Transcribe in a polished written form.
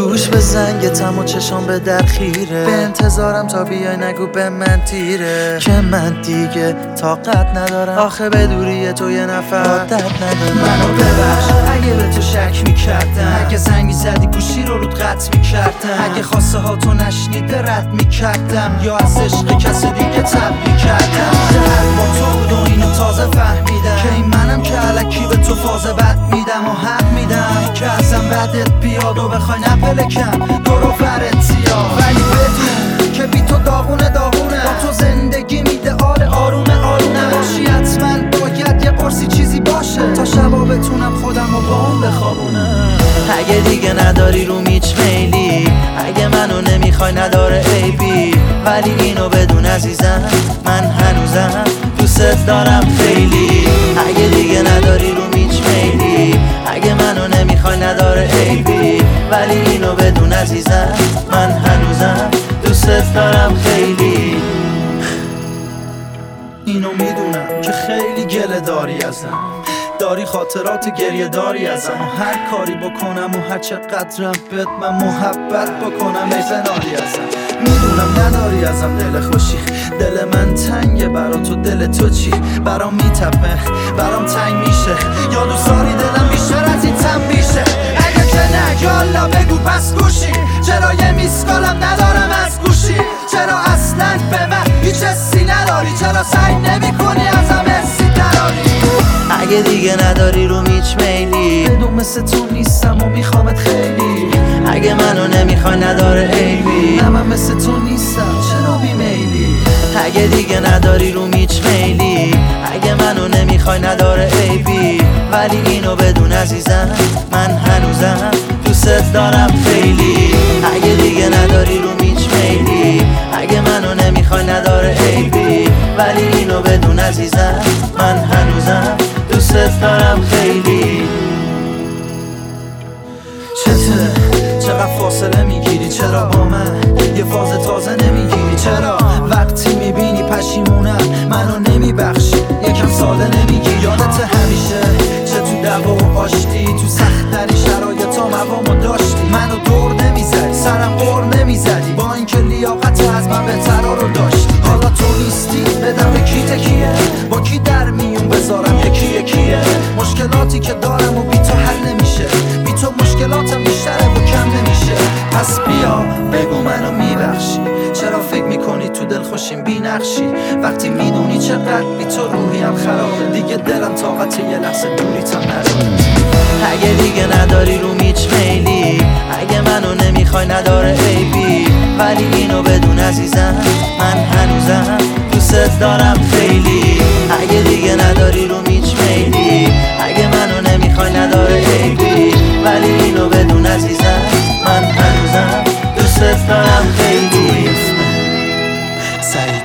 گوش به زنگتم و چشام به در خیره، به انتظارم تا بیای نگو به من تیره که من دیگه طاقت ندارم، آخه به دوری تو یه نفر عادت ندارم. منو ببخش اگه به تو شک میکردم، اگه زنگ میزدی گوشی رو رود قطع میکردم، اگه خواسته ها تو نشنیده رد میکردم، یا از عشق کسی دیگه تب میکردم. شهر با تو بود و اینو تازه فهمیدم که این منم که الکی به تو فاز بد میدم و حق میدم که ازم بدت بیاد و بخوای نپلکم دور و فرتیا، ولی بدون که بی تو داغونه با تو زندگی میدهال آرومه نباشی. حتما باید یه قرصی چیزی باشه تا شبا بتونم خودم رو با اون بخوابونم. اگه دیگه نداری رو میچ میلی، اگه منو نمیخوای نداره عیبی، ولی اینو بدون عزیزم من هنوزم دوست دارم خیلی. اگه دیگه نداری رو میچ میلی، اگه منو نمیخوای نداره عیبی، ولی اینو بدون عزیزم من هنوزم دوست دارم خیلی. اینو میدونم که خیلی گله داری ازم، داری خاطرات گریه داری ازم و هر کاری بکنم و هر چقدرم بهت من محبت بکنم ای زناری ازم. میدونم نداری ازم دل خوشی، دل من تنگه برا تو، دل تو چی؟ برام میتپه برام تنگ میشه، یا دوست داری دلم بیشتر از این تم میشه؟ اگه که نه یالا بگو پس گوشی، چرا یه میسکالم ندارم از گوشی؟ چرا اصلا به من هیچ حسی نداری؟ چرا سعی نمی کنی ازم حسی دراری؟ اگه دیگه نداری رو میچ میلی، بدون مثل تو نیستم و میخوامت خیلی. اگه منو نمیخوای نداره عیبی، نه من مثل تو نیستم چرا بیمیلی؟ اگه دیگه نداری رو میچ میلی، اگه منو نمیخوای نداره عیبی، ولی اینو بدون عزیزم من هنوزم دوست دارم خیلی. اگه دیگه نداری رو میچ میلی، اگه منو نمیخوای نداره عیبی، ولی اینو بدون عزیزم من هنوزم دوست دارم خیلی. چقدر فاصله میگیری؟ چرا با من یه فاز تازه نمیگیری؟ چرا وقتی میبینی پشیمونم منو نمیبخشی یکم ساده نمیگی؟ یادت همیشه چه تو دعوا و آشتی، تو سخت‌ترین شرایطا موامو داشتی، منو دور نمیزدی سرم قور نمیزدی، با اینکه لیاقت از من بهترا رو داشتی. حالا تو نیستی بدم به کی تکیه؟ با کی در میون بذارم یکیه؟ مشکلاتی که دارم و بی تو حل نمیشه، بی تو مشکلاتم بیشتره و کم نمیشه. پس بیا بگو منو میبخشی، چرا فکر میکنی تو دل خوشیم بی نقشی؟ وقتی میدونی چقدر بی تو روحیم خرابه، دیگه دلم طاقت یه لحظه دوری تا نداره. اگه دیگه نداری رو میچ میلی، اگه منو نمیخوای نداره عیبی، ولی اینو بدون عزیزم من هنوزم دوست دارم خیلی. اگه دیگه نداری رو میچ میلی، اگه منو نمیخوای نداره عیبی، ولی اینو بدون عزیزم من هنوزم دوست دارم خیلی.